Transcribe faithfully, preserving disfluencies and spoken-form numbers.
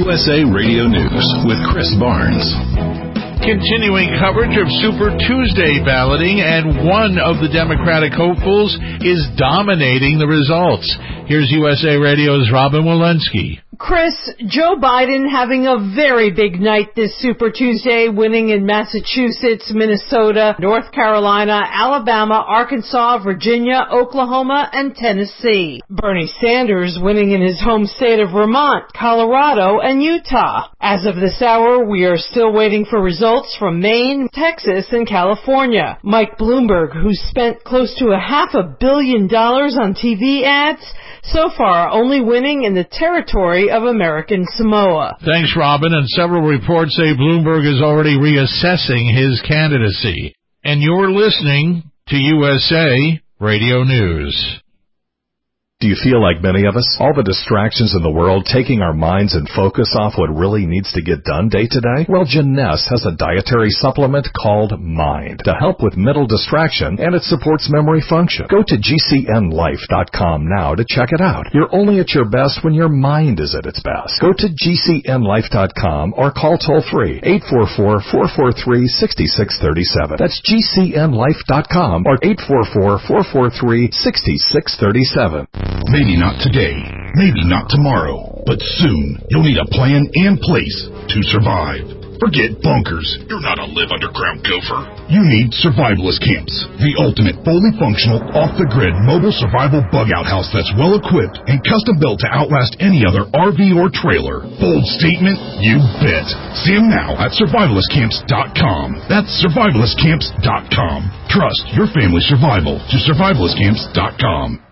U S A Radio News with Chris Barnes. Continuing coverage of Super Tuesday balloting, and one of the Democratic hopefuls is dominating the results. Here's U S A Radio's Robin Walensky. Chris, Joe Biden having a very big night this Super Tuesday, winning in Massachusetts, Minnesota, North Carolina, Alabama, Arkansas, Virginia, Oklahoma, and Tennessee. Bernie Sanders winning in his home state of Vermont, Colorado, and Utah. As of this hour, we are still waiting for results from Maine, Texas, and California. Mike Bloomberg, who spent close to a half a billion dollars on T V ads, so far only winning in the territory of American Samoa. Thanks, Robin. And several reports say Bloomberg is already reassessing his candidacy. And you're listening to U S A Radio News. Do you feel like many of us? All the distractions in the world taking our minds and focus off what really needs to get done day to day? Well, Jeunesse has a dietary supplement called Mind to help with mental distraction, and it supports memory function. Go to G C N life dot com now to check it out. You're only at your best when your mind is at its best. Go to G C N life dot com or call toll-free eight four four, four four three, six six three seven. That's G C N life dot com or eight four four, four four three, six six three seven. Maybe not today, maybe not tomorrow, but soon you'll need a plan and place to survive. Forget bunkers. You're not a live underground gopher. You need Survivalist Camps, the ultimate fully functional, off-the-grid mobile survival bug-out house that's well-equipped and custom-built to outlast any other R V or trailer. Bold statement? You bet. See them now at survivalist camps dot com. That's survivalist camps dot com. Trust your family's survival to survivalist camps dot com.